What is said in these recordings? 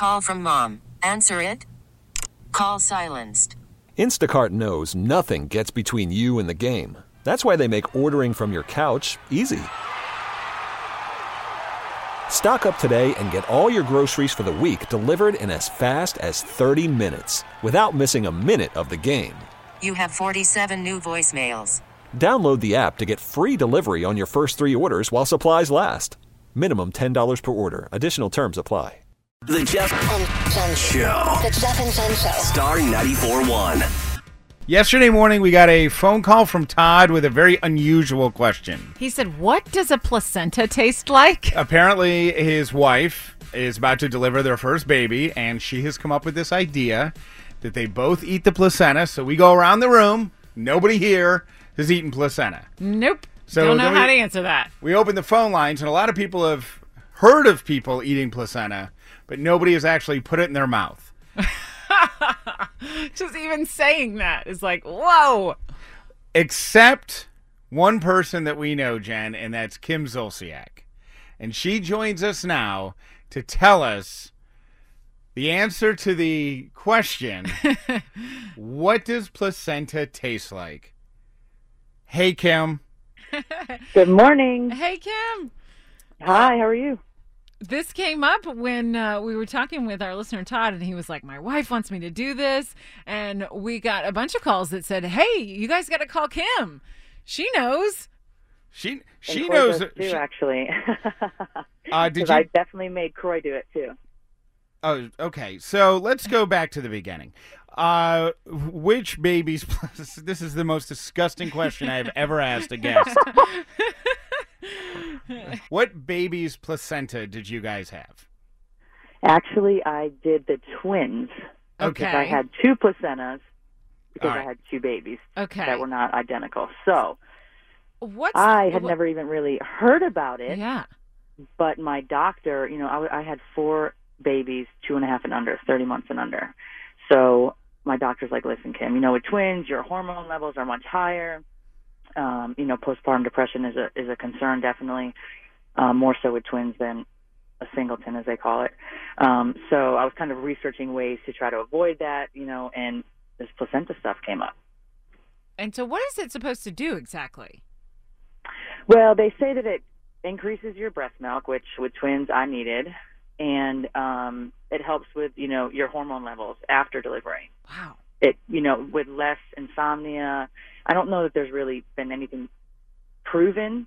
Call from mom. Answer it. Call silenced. Instacart knows nothing gets between you and the game. That's why they make ordering from your couch easy. Stock up today and get all your groceries for the week delivered in as fast as 30 minutes without missing a minute of the game. You have 47 new voicemails. Download the app to get free delivery on your first 3 orders while supplies last. Minimum $10 per order. Additional terms apply. The Jeff and Jen Show. The Jeff and Jen Show. Star 94.1. Yesterday morning, we got a phone call from Todd with a very unusual question. He said, what does a placenta taste like? Apparently, his wife is about to deliver their first baby, and she has come up with this idea that they both eat the placenta. So we go around the room. Nobody here has eaten placenta. Nope. So don't know how to answer that. We open the phone lines, and a lot of people have heard of people eating placenta, but nobody has actually put it in their mouth. Just even saying that is like, whoa. Except one person that we know, Jen, and that's Kim Zolciak. And she joins us now to tell us the answer to the question, what does placenta taste like? Hey, Kim. Good morning. Hey, Kim. Hi, how are you? This came up when we were talking with our listener, Todd, and he was like, my wife wants me to do this. And we got a bunch of calls that said, hey, you guys got to call Kim. She knows. She knows. Too, actually. Did I definitely made Croy do it, too. Oh, okay. So let's go back to the beginning. Which baby's... This is the most disgusting question I have ever asked a guest. What baby's placenta did you guys have? Actually, I did the twins. Okay. I had 2 placentas because All right. I had 2 babies Okay. that were not identical. So What's I had never even really heard about it. Yeah. But my doctor, I had 4 babies, 2.5 and under, 30 months and under. So my doctor's like, listen, Kim, with twins, your hormone levels are much higher. Postpartum depression is a concern, definitely, more so with twins than a singleton, as they call it. So I was kind of researching ways to try to avoid that, and this placenta stuff came up. And so what is it supposed to do exactly? Well, they say that it increases your breast milk, which with twins I needed, and it helps with, your hormone levels after delivery. Wow. It, with less insomnia. I don't know that there's really been anything proven,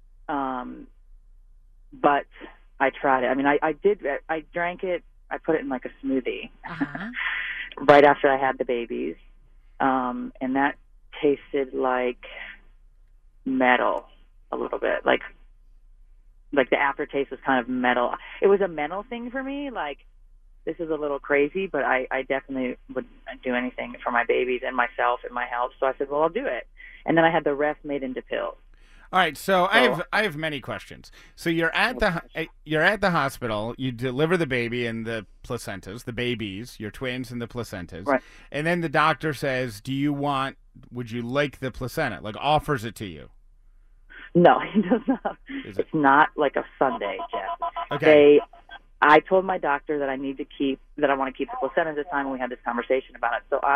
but I tried it. I mean, I drank it. I put it in like a smoothie right after I had the babies, and that tasted like metal a little bit, like the aftertaste was kind of metal. It was a mental thing for me, like, this is a little crazy, but I definitely wouldn't do anything for my babies and myself and my health. So I said, well, I'll do it. And then I had the rest made into pills. All right, so I have many questions. So you're at the hospital. You deliver the baby and the placentas, the babies, your twins and the placentas, right? And then the doctor says, would you like the placenta? Like, offers it to you? No, he does not. It's not like a Sunday, Jeff. Okay. I told my doctor that I want to keep the placenta this time when we had this conversation about it. So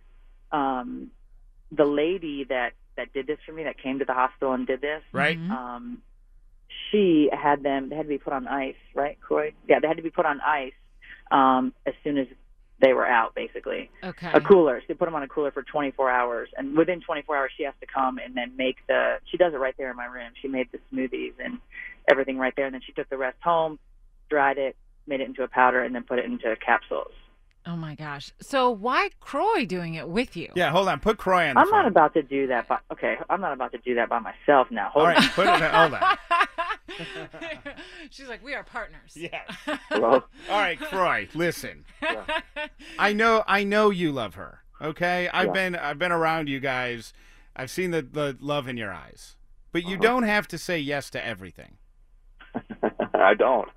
the lady that did this for me, that came to the hospital and did this, right? She had they had to be put on ice, right, Croy? Yeah, they had to be put on ice as soon as they were out, basically. Okay. A cooler. So they put them on a cooler for 24 hours, and within 24 hours, she has to come and then she does it right there in my room. She made the smoothies and everything right there, and then she took the rest home, dried it, made it into a powder, and then put it into capsules. Oh, my gosh. So why Croy doing it with you? Yeah, hold on. Put Croy on the I'm phone. not about to do that. I'm not about to do that by myself now. Hold All right, on. put it. Hold on. She's like, we are partners. Yeah. Hello? All right, Croy, listen. Yeah. I know you love her. Okay, I've been around you guys. I've seen the love in your eyes, but you don't have to say yes to everything. I don't.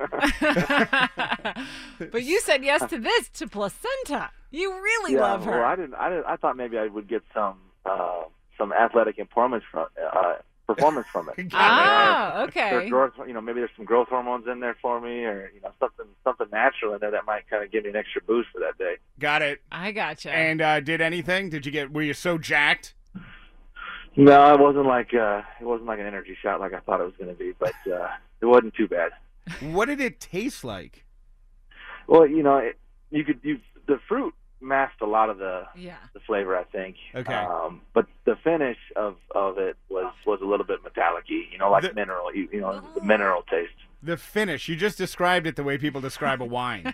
But you said yes to to placenta. You really love her. Well, I thought maybe I would get some athletic performance performance from it. Okay. There's growth, maybe there's some growth hormones in there for me, or something natural in there that might kind of give me an extra boost for that day. Got it. I gotcha. And did anything? Were you so jacked? No, it wasn't like an energy shot like I thought it was going to be, but it wasn't too bad. What did it taste like? Well, the fruit masked a lot of the flavor, I think. Okay. But the finish of it was a little bit metallic-y, like mineral, the mineral taste. The finish. You just described it the way people describe a wine.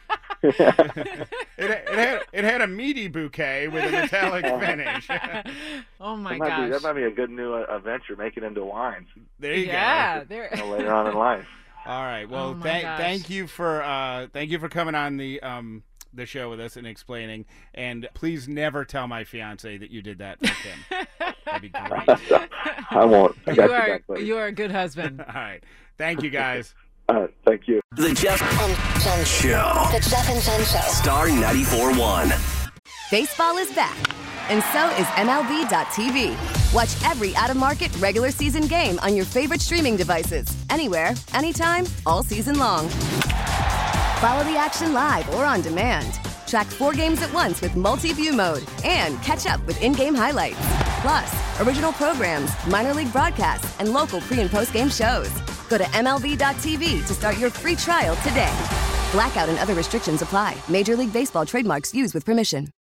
It had a meaty bouquet with a metallic finish. Oh my gosh. That might be a good new venture, make it into wines. There you go. Later on in life. All right. Well, thank you for coming on the show with us and explaining. And please never tell my fiance that you did that for Kim. That'd be great. I won't. I got you back, buddy. You are a good husband. All right. Thank you, guys. Thank you. The Jeff and Jen Show. The Jeff and Jen Show. Star 94.1. Baseball is back, and so is MLB.tv. Watch every out-of-market regular season game on your favorite streaming devices, anywhere, anytime, all season long. Follow the action live or on demand. Track 4 games at once with multi-view mode and catch up with in-game highlights. Plus, original programs, minor league broadcasts, and local pre- and post-game shows. Go to MLB.tv to start your free trial today. Blackout and other restrictions apply. Major League Baseball trademarks used with permission.